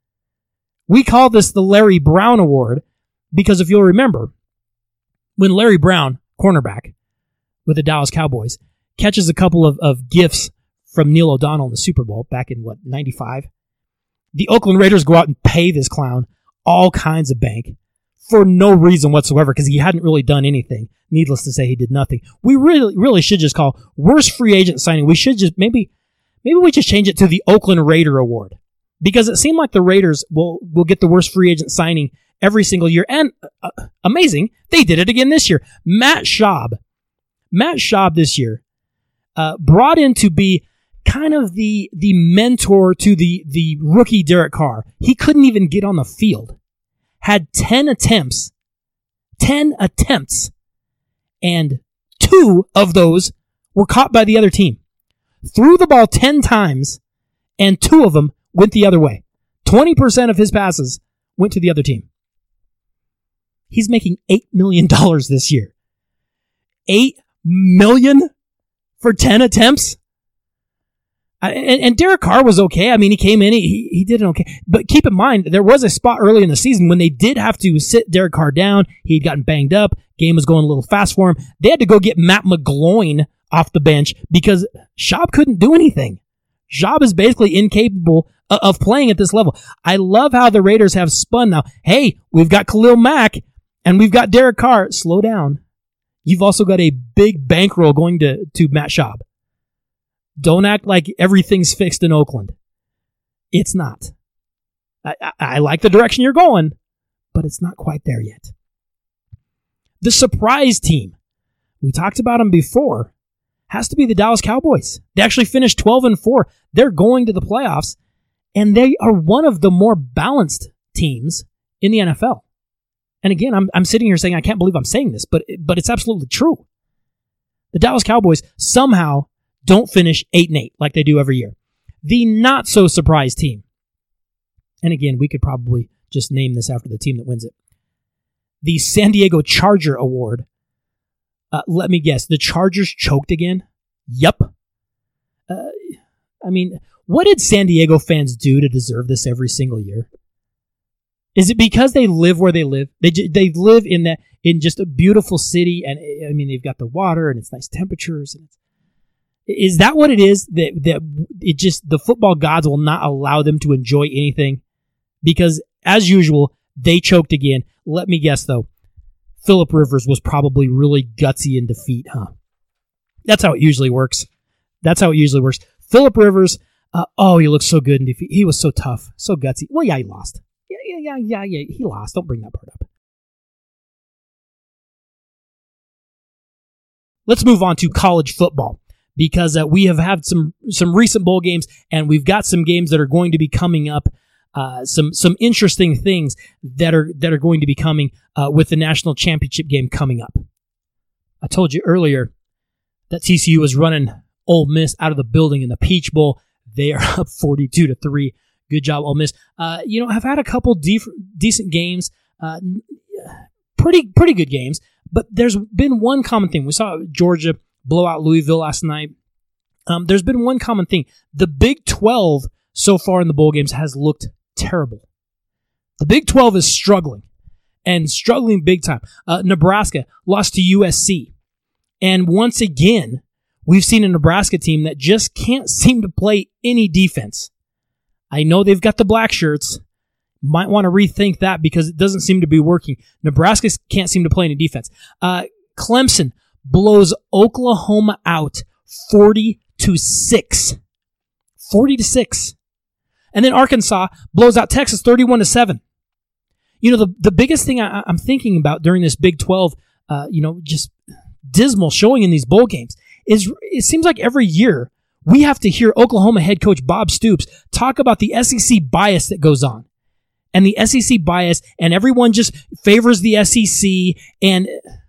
we call this the Larry Brown Award because if you'll remember, when Larry Brown, cornerback with the Dallas Cowboys, catches a couple of, of gifts from Neil O'Donnell in the Super Bowl back in, what, ninety-five? The Oakland Raiders go out and pay this clown all kinds of bank for no reason whatsoever because he hadn't really done anything. Needless to say, he did nothing. We really, really should just call worst free agent signing. We should just maybe, maybe we just change it to the Oakland Raider Award because it seemed like the Raiders will will get the worst free agent signing every single year. And uh, amazing, they did it again this year. Matt Schaub, Matt Schaub this year uh, brought in to be kind of the the mentor to the the rookie Derek Carr. He couldn't even get on the field. Had ten attempts, ten attempts. And two of those were caught by the other team. Threw the ball ten times, and two of them went the other way. twenty percent of his passes went to the other team. He's making eight million dollars this year. eight million dollars for ten attempts? And, and Derek Carr was okay. I mean, he came in, he, he did it okay. But keep in mind, there was a spot early in the season when they did have to sit Derek Carr down. He had gotten banged up. Game was going a little fast for him. They had to go get Matt McGloin off the bench because Schaub couldn't do anything. Schaub is basically incapable of playing at this level. I love how the Raiders have spun now. Hey, we've got Khalil Mack and we've got Derek Carr. Slow down. You've also got a big bankroll going to, to Matt Schaub. Don't act like everything's fixed in Oakland. It's not. I, I, I like the direction you're going, but it's not quite there yet. The surprise team, we talked about them before, has to be the Dallas Cowboys. They actually finished twelve and four. They're going to the playoffs, and they are one of the more balanced teams in the N F L. And again, I'm I'm sitting here saying I can't believe I'm saying this, but but it's absolutely true. The Dallas Cowboys somehow don't finish eight and eight like they do every year. The not so surprised team. And again, we could probably just name this after the team that wins it. The San Diego Charger Award. Uh, let me guess, the Chargers choked again? Yup. Uh, I mean, what did San Diego fans do to deserve this every single year? Is it because they live where they live? They they live in that in just a beautiful city, and I mean they've got the water and it's nice temperatures. And it's, is that what it is that that it just the football gods will not allow them to enjoy anything? Because as usual, they choked again. Let me guess though, Phillip Rivers was probably really gutsy in defeat, huh? That's how it usually works. That's how it usually works. Phillip Rivers, uh, oh, he looks so good in defeat. He was so tough, so gutsy. Well, yeah, he lost. Yeah, yeah, yeah, yeah, yeah. He lost. Don't bring that part up. Let's move on to college football because uh, we have had some some recent bowl games, and we've got some games that are going to be coming up. Uh, some some interesting things that are that are going to be coming uh, with the national championship game coming up. I told you earlier that T C U was running Ole Miss out of the building in the Peach Bowl. They are up forty-two to three. Good job, Ole Miss. Uh, you know, have had a couple def- decent games, uh, pretty pretty good games. But there's been one common thing. We saw Georgia blow out Louisville last night. Um, there's been one common thing. The Big twelve so far in the bowl games has looked terrible. The Big twelve is struggling, and struggling big time. Uh, Nebraska lost to U S C. And once again, we've seen a Nebraska team that just can't seem to play any defense. I know they've got the black shirts. Might want to rethink that because it doesn't seem to be working. Nebraska can't seem to play any defense. Uh, Clemson blows Oklahoma out forty to six. forty to six. And then Arkansas blows out Texas thirty-one to seven. You know, the, the biggest thing I, I'm thinking about during this Big twelve, uh, you know, just dismal showing in these bowl games is it seems like every year we have to hear Oklahoma head coach Bob Stoops talk about the S E C bias that goes on. And the S E C bias, and everyone just favors the S E C. And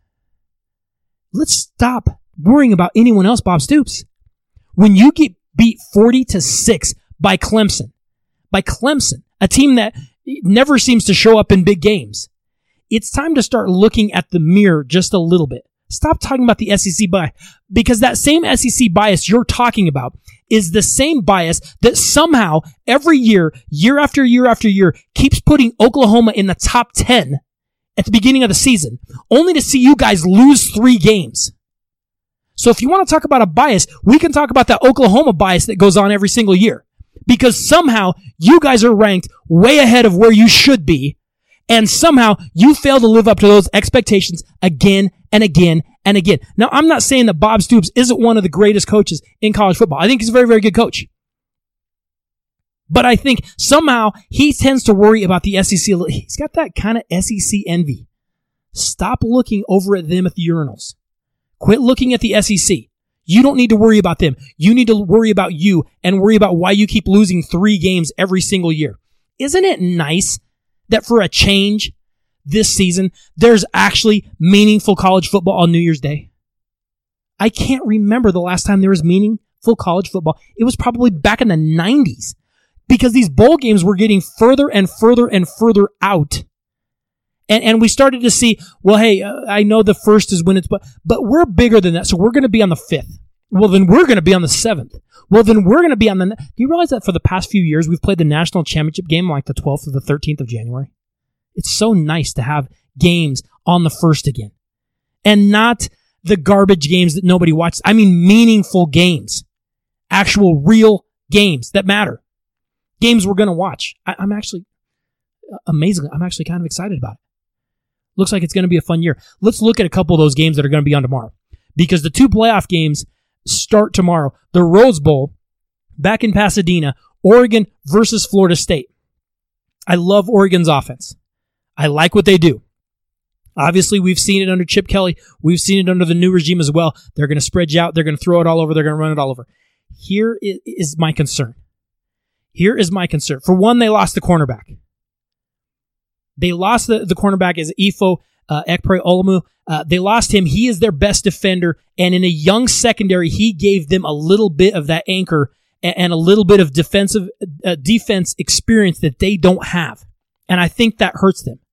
let's stop worrying about anyone else, Bob Stoops. When you get beat forty to six by Clemson, by Clemson, a team that never seems to show up in big games, it's time to start looking at the mirror just a little bit. Stop talking about the S E C bias, because that same S E C bias you're talking about is the same bias that somehow every year, year after year after year, keeps putting Oklahoma in the top ten at the beginning of the season, only to see you guys lose three games. So if you want to talk about a bias, we can talk about that Oklahoma bias that goes on every single year, because somehow you guys are ranked way ahead of where you should be, And somehow you fail to live up to those expectations again and again and again. Now, I'm not saying that Bob Stoops isn't one of the greatest coaches in college football. I think he's a very, very good coach. But I think somehow he tends to worry about the S E C. He's got that kind of S E C envy. Stop looking over at them at the urinals. Quit looking at the S E C. You don't need to worry about them. You need to worry about you and worry about why you keep losing three games every single year. Isn't it nice that for a change this season, there's actually meaningful college football on New Year's Day? I can't remember the last time there was meaningful college football. It was probably back in the nineties because these bowl games were getting further and further and further out. And, and we started to see, well, hey, uh, I know the first is when it's, but, but we're bigger than that. So we're going to be on the fifth. Well, then we're going to be on the seventh. Well, then we're going to be on the, do you realize that for the past few years, we've played the national championship game like the twelfth or the thirteenth of January? It's so nice to have games on the first again and not the garbage games that nobody watches. I mean, meaningful games, actual real games that matter, games we're going to watch. I, I'm actually amazing. I'm actually kind of excited about it. Looks like it's going to be a fun year. Let's look at a couple of those games that are going to be on tomorrow because the two playoff games start tomorrow. The Rose Bowl back in Pasadena, Oregon versus Florida State. I love Oregon's offense. I like what they do. Obviously, we've seen it under Chip Kelly. We've seen it under the new regime as well. They're going to spread you out. They're going to throw it all over. They're going to run it all over. Here is my concern. Here is my concern. For one, they lost the cornerback. They lost the, the cornerback as Ifo uh, Ekpre-Olumu. Uh, they lost him. He is their best defender. And in a young secondary, he gave them a little bit of that anchor and, and a little bit of defensive uh, defense experience that they don't have. And I think that hurts them.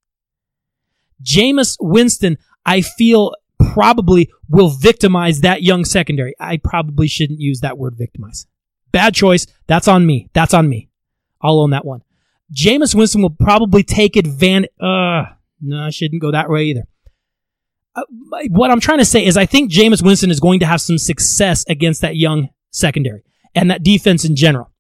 Jameis Winston, I feel, probably will victimize that young secondary. I probably shouldn't use that word victimize. Bad choice. That's on me. That's on me. I'll own that one. Jameis Winston will probably take advantage. Uh, no, I shouldn't go that way either. Uh, what I'm trying to say is I think Jameis Winston is going to have some success against that young secondary and that defense in general.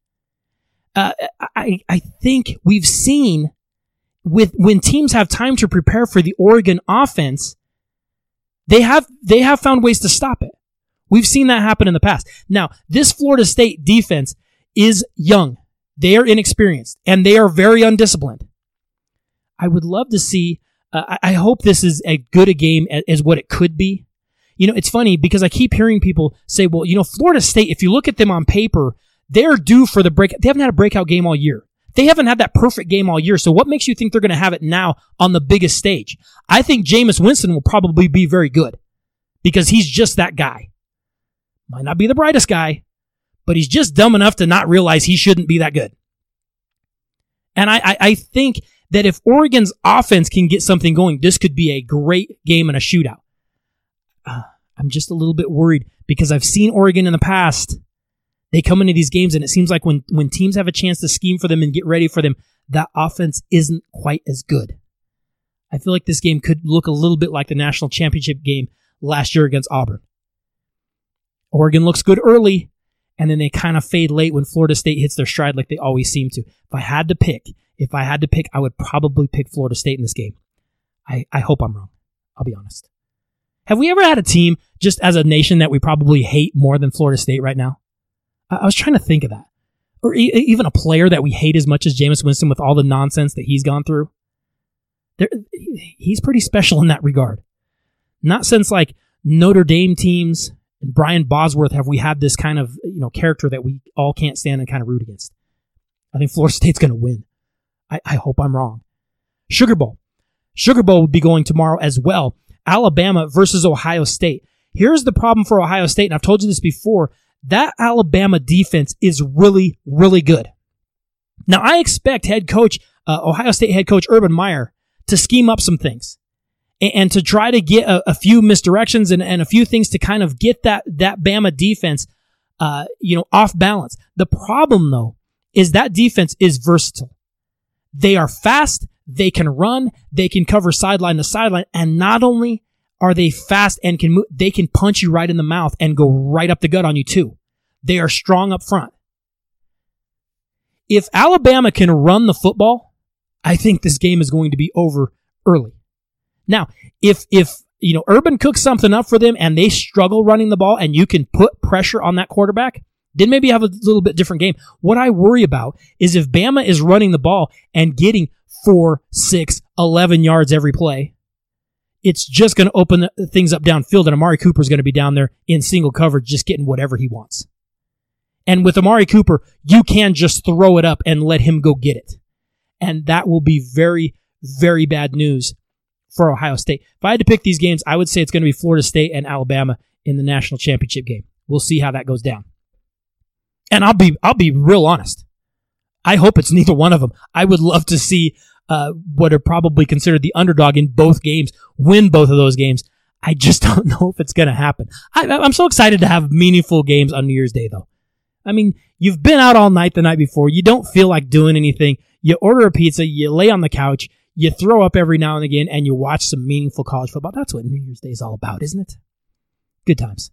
Uh, I, I think we've seen with when teams have time to prepare for the Oregon offense, they have they have found ways to stop it. We've seen that happen in the past. Now, this Florida State defense is young. They are inexperienced, and they are very undisciplined. I would love to see, uh, I hope this is as good a game as, as what it could be. You know, it's funny because I keep hearing people say, well, you know, Florida State, if you look at them on paper, they're due for the break. They haven't had a breakout game all year. They haven't had that perfect game all year. So what makes you think they're going to have it now on the biggest stage? I think Jameis Winston will probably be very good because he's just that guy. Might not be the brightest guy, but he's just dumb enough to not realize he shouldn't be that good. And I, I, I think that if Oregon's offense can get something going, this could be a great game and a shootout. Uh, I'm just a little bit worried because I've seen Oregon in the past. They come into these games and it seems like when, when teams have a chance to scheme for them and get ready for them, that offense isn't quite as good. I feel like this game could look a little bit like the national championship game last year against Auburn. Oregon looks good early, and then they kind of fade late when Florida State hits their stride like they always seem to. If I had to pick, if I had to pick, I would probably pick Florida State in this game. I, I hope I'm wrong. I'll be honest. Have we ever had a team, just as a nation, that we probably hate more than Florida State right now? I, I was trying to think of that. Or e- even a player that we hate as much as Jameis Winston with all the nonsense that he's gone through. There, he's pretty special in that regard. Not since like Notre Dame teams and Brian Bosworth have we had this kind of, you know, character that we all can't stand and kind of root against. I think Florida State's going to win. I, I hope I'm wrong. Sugar Bowl. Sugar Bowl would be going tomorrow as well. Alabama versus Ohio State. Here's the problem for Ohio State, and I've told you this before. That Alabama defense is really, really good. Now, I expect head coach, uh, Ohio State head coach Urban Meyer to scheme up some things and, and to try to get a, a few misdirections and, and a few things to kind of get that, that Bama defense, uh, you know, off balance. The problem, though, is that defense is versatile. They are fast, they can run, they can cover sideline to sideline, and not only are they fast and can move, they can punch you right in the mouth and go right up the gut on you too. They are strong up front. If Alabama can run the football, I think this game is going to be over early. Now, if if you know Urban cooks something up for them and they struggle running the ball and you can put pressure on that quarterback, then maybe have a little bit different game. What I worry about is if Bama is running the ball and getting four, six, eleven yards every play, it's just going to open things up downfield, and Amari Cooper is going to be down there in single coverage just getting whatever he wants. And with Amari Cooper, you can just throw it up and let him go get it. And that will be very, very bad news for Ohio State. If I had to pick these games, I would say it's going to be Florida State and Alabama in the national championship game. We'll see how that goes down. And I'll be I'll be real honest. I hope it's neither one of them. I would love to see uh, what are probably considered the underdog in both games win both of those games. I just don't know if it's going to happen. I, I'm so excited to have meaningful games on New Year's Day, though. I mean, you've been out all night the night before. You don't feel like doing anything. You order a pizza, you lay on the couch, you throw up every now and again, and you watch some meaningful college football. That's what New Year's Day is all about, isn't it? Good times.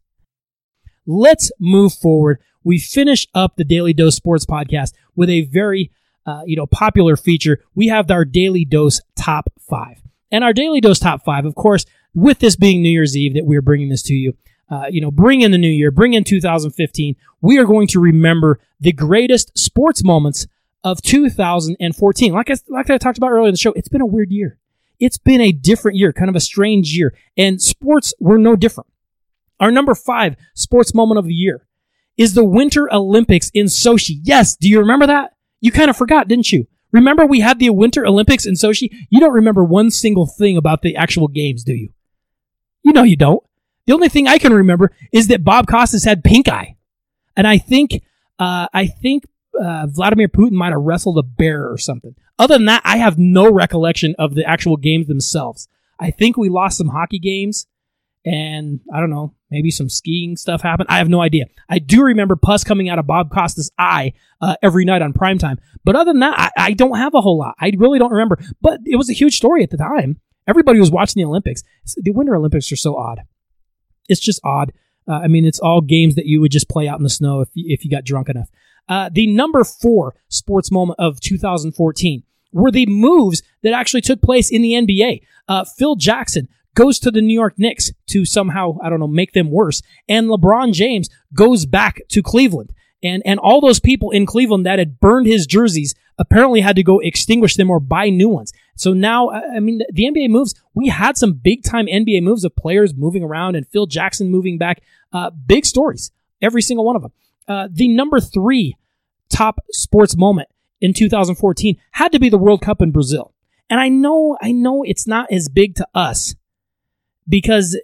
Let's move forward. We finish up the Daily Dose Sports Podcast with a very uh, you know, popular feature. We have our Daily Dose Top five. And our Daily Dose Top five, of course, with this being New Year's Eve that we're bringing this to you, uh, you know, bring in the new year, bring in two thousand fifteen. We are going to remember the greatest sports moments of two thousand fourteen. Like I, like I talked about earlier in the show, it's been a weird year. It's been a different year, kind of a strange year. And sports were no different. Our number five sports moment of the year is the Winter Olympics in Sochi. Yes, do you remember that? You kind of forgot, didn't you? Remember we had the Winter Olympics in Sochi? You don't remember one single thing about the actual games, do you? You know you don't. The only thing I can remember is that Bob Costas had pink eye. And I think uh, I think uh, Vladimir Putin might have wrestled a bear or something. Other than that, I have no recollection of the actual games themselves. I think we lost some hockey games. And I don't know, maybe some skiing stuff happened. I have no idea. I do remember pus coming out of Bob Costas' eye uh, every night on primetime. But other than that, I, I don't have a whole lot. I really don't remember. But it was a huge story at the time. Everybody was watching the Olympics. The Winter Olympics are so odd. It's just odd. Uh, I mean, it's all games that you would just play out in the snow if you, if you got drunk enough. Uh, the number four sports moment of two thousand fourteen were the moves that actually took place in the N B A. Uh, Phil Jackson goes to the New York Knicks to somehow, I don't know, make them worse. And LeBron James goes back to Cleveland. And and all those people in Cleveland that had burned his jerseys apparently had to go extinguish them or buy new ones. So now, I mean, the N B A moves, we had some big-time N B A moves of players moving around and Phil Jackson moving back. Uh, big stories, every single one of them. Uh, the number three top sports moment in two thousand fourteen had to be the World Cup in Brazil. And I know, I know it's not as big to us, because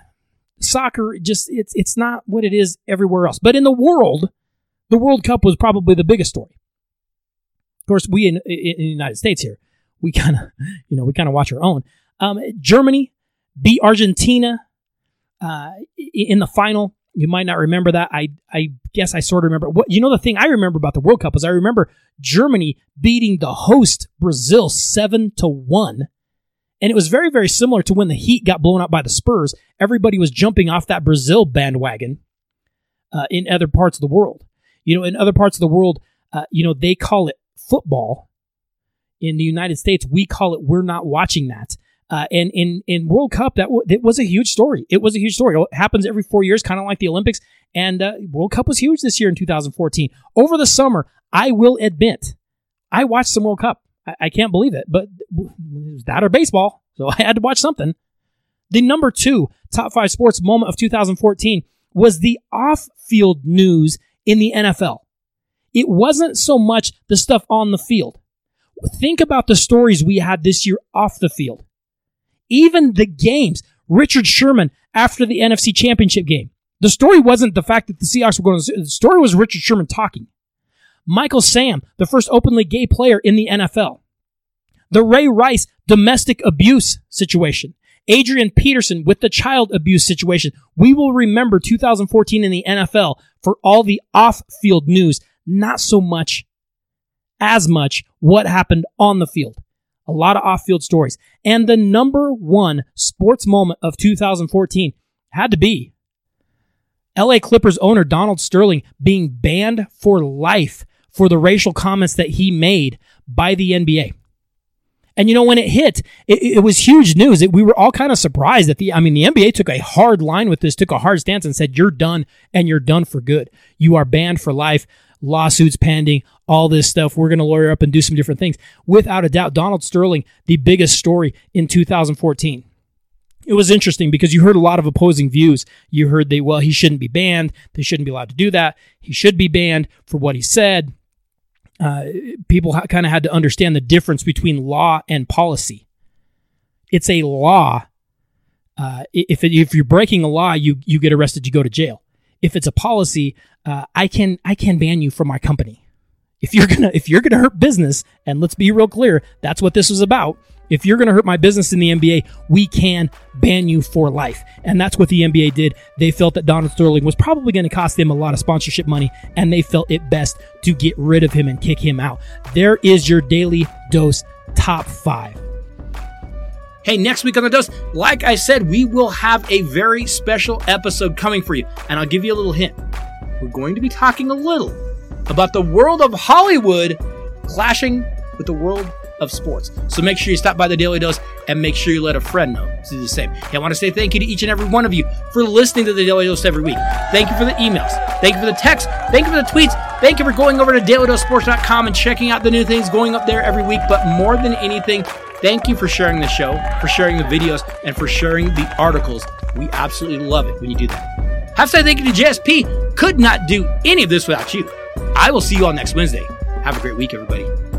soccer just, it's it's not what it is everywhere else. But in the world, the World Cup was probably the biggest story. Of course, we in, in the United States here, we kind of, you know, we kind of watch our own. Um, Germany beat Argentina uh, in the final. You might not remember that. I I guess I sort of remember. What you know, the thing I remember about the World Cup is I remember Germany beating the host Brazil seven to one. And it was very, very similar to when the Heat got blown out by the Spurs. Everybody was jumping off that Brazil bandwagon uh, in other parts of the world. You know, in other parts of the world, uh, you know, they call it football. In the United States, we call it we're not watching that. Uh, and in, in World Cup, that w- it was a huge story. It was a huge story. It happens every four years, kind of like the Olympics. And uh, World Cup was huge this year in two thousand fourteen. Over the summer, I will admit, I watched some World Cup. I can't believe it, but it was that or baseball, so I had to watch something. The number two top five sports moment of two thousand fourteen was the off-field news in the N F L. It wasn't so much the stuff on the field. Think about the stories we had this year off the field. Even the games. Richard Sherman after the N F C Championship game. The story wasn't the fact that the Seahawks were going to... The story was Richard Sherman talking. Michael Sam, the first openly gay player in the N F L. The Ray Rice domestic abuse situation. Adrian Peterson with the child abuse situation. We will remember two thousand fourteen in the N F L for all the off-field news, not so much, as much, what happened on the field. A lot of off-field stories. And the number one sports moment of two thousand fourteen had to be L A Clippers owner Donald Sterling being banned for life for the racial comments that he made by the N B A. And, you know, when it hit, it, it was huge news. It, we were all kind of surprised that the, I mean, the N B A took a hard line with this, took a hard stance and said, you're done and you're done for good. You are banned for life, lawsuits pending, all this stuff. We're going to lawyer up and do some different things. Without a doubt, Donald Sterling, the biggest story in two thousand fourteen. It was interesting because you heard a lot of opposing views. You heard they, well, he shouldn't be banned. They shouldn't be allowed to do that. He should be banned for what he said. Uh, people ha- kind of had to understand the difference between law and policy. It's a law. Uh, if it, if you're breaking a law, you you get arrested, you go to jail. If it's a policy, uh, I can I can ban you from my company. If you're gonna if you're gonna hurt business, and let's be real clear, that's what this was about. If you're gonna hurt my business in the N B A, we can ban you for life. And that's what the N B A did. They felt that Donald Sterling was probably going to cost them a lot of sponsorship money, and they felt it best to get rid of him and kick him out. There is your Daily Dose top five.
Hey, next week on The Dose, like I said, we will have a very special episode coming for you. And I'll give you a little hint. We're going to be talking a little about the world of Hollywood clashing with the world of sports. So make sure you stop by the Daily Dose and make sure you let a friend know to do the same. Hey, I want to say thank you to each and every one of you for listening to the Daily Dose every week. Thank you for the emails. Thank you for the texts. Thank you for the tweets. Thank you for going over to daily dose sports dot com and checking out the new things going up there every week. But more than anything, thank you for sharing the show, for sharing the videos, and for sharing the articles. We absolutely love it when you do that. Have to say thank you to J S P. Could not do any of this without you. I will see you all next Wednesday. Have a great week, everybody.